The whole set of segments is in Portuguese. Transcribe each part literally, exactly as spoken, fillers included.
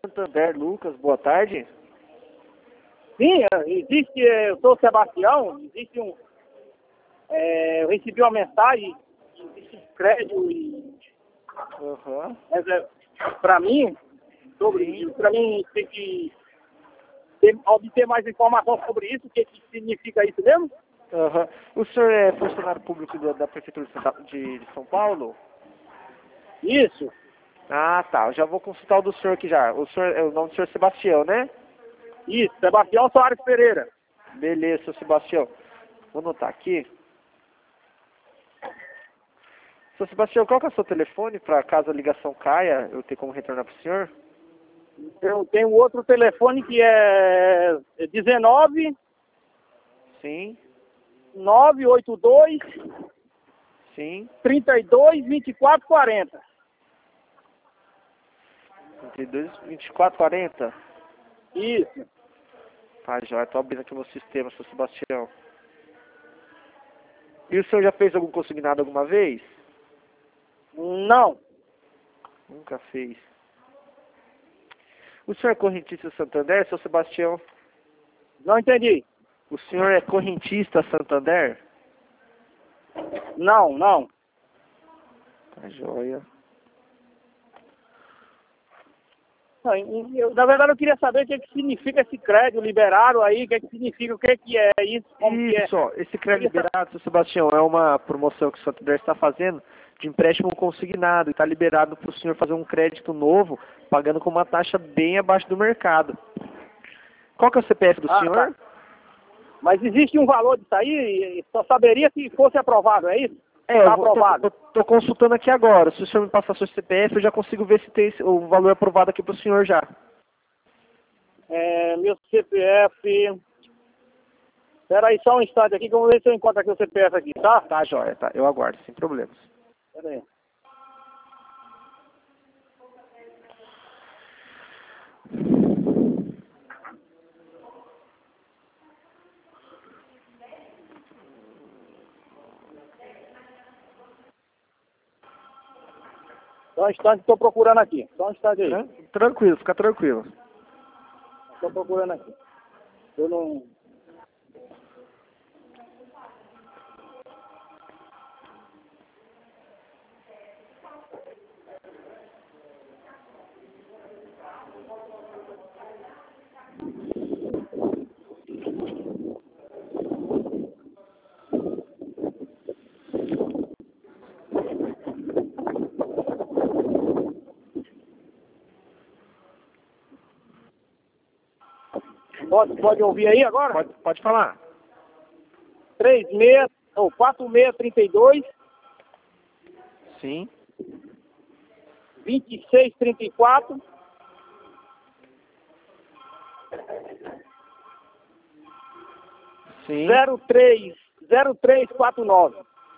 Santander, Lucas, boa tarde. Sim, existe, eu sou o Sebastião, existe um, é, eu recebi uma mensagem, existe um crédito e, Uhum. é, para mim, sobre, para mim tem que ter, obter mais informação sobre isso, o que, que significa isso mesmo? Uhum. O senhor é funcionário público da, da Prefeitura de, Santa, de, de São Paulo? Isso. Ah, tá. Eu já vou consultar o do senhor aqui já. O senhor é o nome do senhor Sebastião, né? Isso, Sebastião Soares Pereira. Beleza, seu Sebastião. Vou anotar aqui. Seu Sebastião, qual que é o seu telefone para caso a ligação caia, eu ter como retornar para o senhor? Eu tenho outro telefone que é dezenove, Sim. nove oito dois, Sim. trinta e dois, vinte e quatro, quarenta. trinta e dois, vinte e quatro, quarenta? Isso. Tá, já estou abrindo aqui o meu sistema, seu Sebastião. E o senhor já fez algum consignado alguma vez? Não. Nunca fez. O senhor é correntista Santander, seu Sebastião? Não entendi. O senhor é correntista Santander? Não, não. Tá, joia. Não, eu, na verdade eu queria saber o que, que significa esse crédito liberado aí, o que, que significa, o que, que é isso, como Isso, que é. ó, esse crédito liberado, seu Sebastião, é uma promoção que o Santander está fazendo de empréstimo consignado e está liberado para o senhor fazer um crédito novo, pagando com uma taxa bem abaixo do mercado. Qual que é o C P F do Ah, senhor? tá. Mas existe um valor disso aí, e só saberia se fosse aprovado, é isso? É, Está eu vou, tô, aprovado. tô, tô consultando aqui agora. Se o senhor me passar seu C P F, eu já consigo ver se tem esse- o valor aprovado aqui para o senhor já. É, meu C P F... Espera aí só um instante aqui que eu vou ver se eu encontro aqui o C P F aqui, tá? Tá, joia, tá. Eu aguardo, sem problemas. Espera aí. Só um instante que estou procurando aqui. Só um instante aí. Tran- Tranquilo, fica tranquilo. Estou procurando aqui. Eu não... Pode, pode ouvir aí agora? Pode, pode falar. três seis, ou quatro seis três dois, Sim. vinte e seis trinta e quatro, Sim. zero três, zero três quatro nove.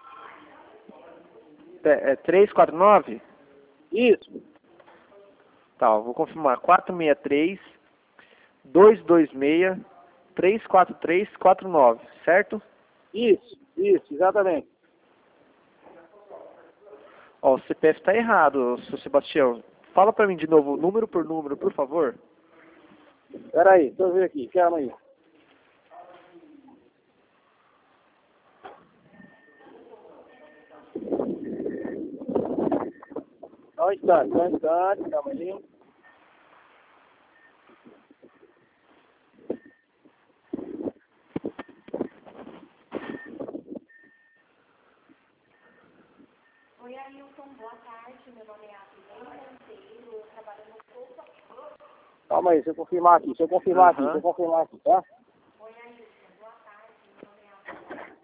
É, é três quatro nove? Isso, Tá, eu vou confirmar. quatro seis três, dois dois seis, três quatro três quatro nove, certo? isso, isso, exatamente. Ó, o C P F tá errado, seu Sebastião. Fala pra mim de novo, número por número, por favor. Espera aí, deixa eu ver aqui, calma aí. Só um instante, só um instante, calma aí. Oi, Ailton, boa tarde. Meu nome é Abilene Monteiro, eu trabalho no Poupa. Calma aí, deixa eu confirmar aqui, deixa eu confirmar aqui, Aham. deixa eu confirmar aqui, tá? Oi, Ailton, boa tarde. Meu nome é Abilene.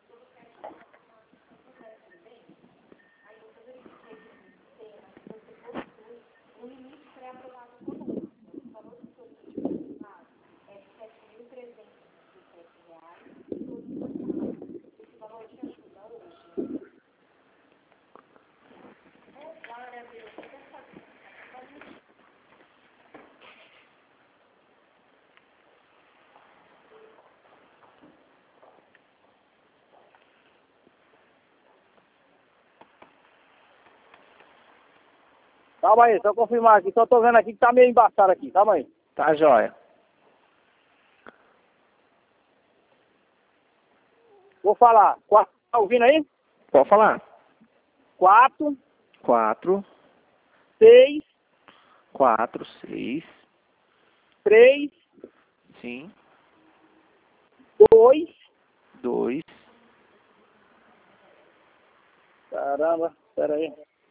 Aí eu verifiquei aqui no sistema que você possui um limite pré-aprovado conosco. O valor do seu limite pré-aprovado é de sete mil trezentos e dezessete reais e doze centavos. Esse valor te ajuda hoje. Calma aí, só confirmar aqui. Só tô vendo aqui que tá meio embaçado aqui. Calma aí. Tá, joia. Vou falar. Quatro, tá ouvindo aí? Pode falar. Quatro, Quatro, seis, quatro, seis, três, sim, dois. dois, Caramba, pera aí.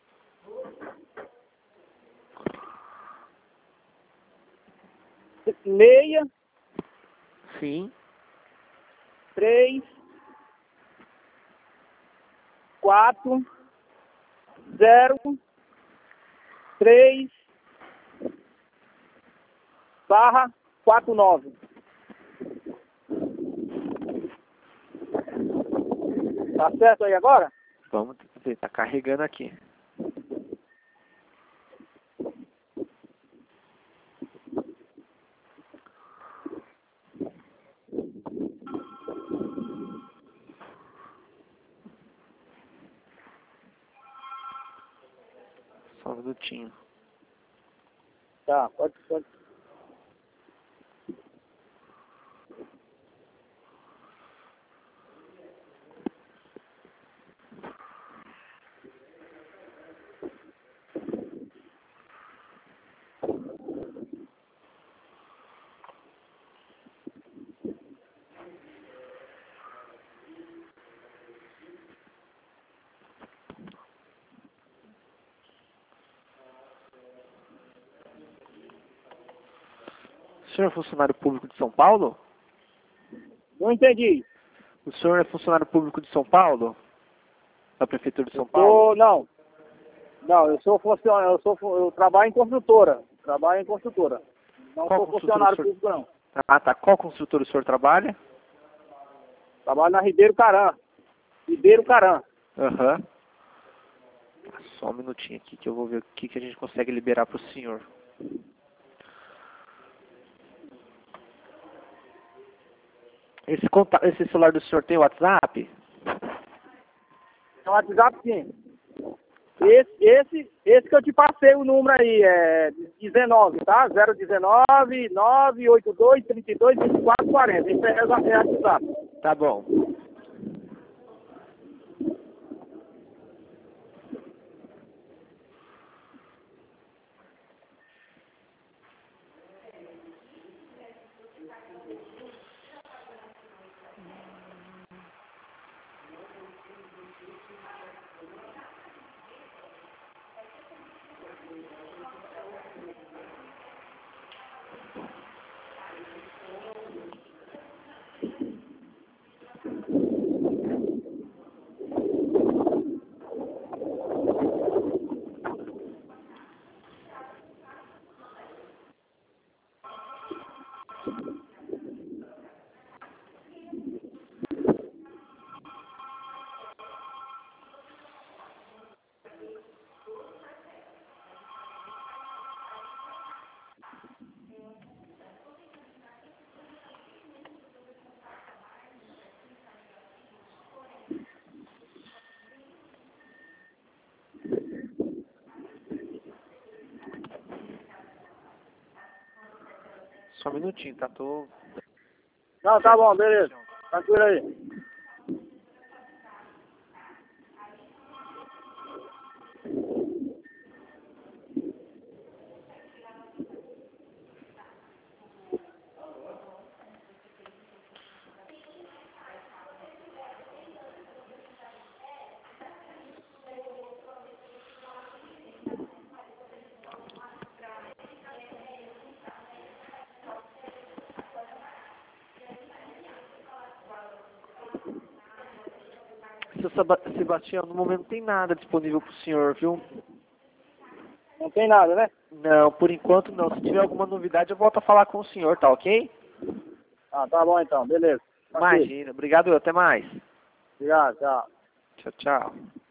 Meia, sim, três, quatro, zero, três, barra, quatro, nove. Tá certo aí agora? vamos ver, tá carregando aqui. Só um minutinho. Tá, pode, pode. O senhor é funcionário público de São Paulo? Não entendi. O senhor é funcionário público de São Paulo? Da Prefeitura de São Eu Paulo? sou, não. Não, eu sou funcionário, eu sou fu- eu trabalho em construtora. Trabalho em construtora. Não Qual sou construtora funcionário o senhor... público, não. Ah, tá. Qual construtora o senhor trabalha? Trabalho na Ribeiro Caran. Ribeiro Caran. Aham. Só um minutinho aqui que eu vou ver o que, que a gente consegue liberar para o senhor. Esse, conta... Esse celular do senhor tem WhatsApp? No WhatsApp, sim. Esse, esse, esse que eu te passei o número aí, é dezenove, tá? zero dezenove, nove oito dois, trinta e dois, vinte e quatro, quarenta. Esse é o é o WhatsApp. Tá bom. Só um minutinho, tá? Tô... Não, tá bom, beleza. Tranquilo aí. Seu Seba- Sebastião, no momento não tem nada disponível pro senhor, viu? Não tem nada, né? Não, por enquanto não. Se tiver alguma novidade, eu volto a falar com o senhor, tá ok? Ah, tá bom então, beleza. Tranquilo. Imagina. Obrigado, até mais. Obrigado, tchau. Tchau, tchau.